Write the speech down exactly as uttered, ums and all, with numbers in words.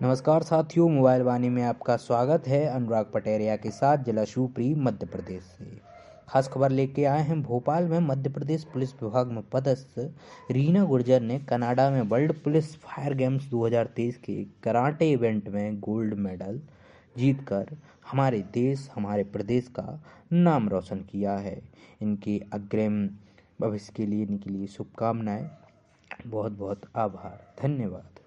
नमस्कार साथियों, मोबाइल वाणी में आपका स्वागत है। अनुराग पटेरिया के साथ जिला शिवपुरी मध्य प्रदेश से खास खबर लेके आए हैं। भोपाल में मध्य प्रदेश पुलिस विभाग में पदस्थ रीना गुर्जर ने कनाडा में वर्ल्ड पुलिस फायर गेम्स दो हज़ार तेईस के कराटे इवेंट में गोल्ड मेडल जीतकर हमारे देश हमारे प्रदेश का नाम रोशन किया है। इनके अग्रिम भविष्य के लिए इनके लिए शुभकामनाएं। बहुत बहुत आभार, धन्यवाद।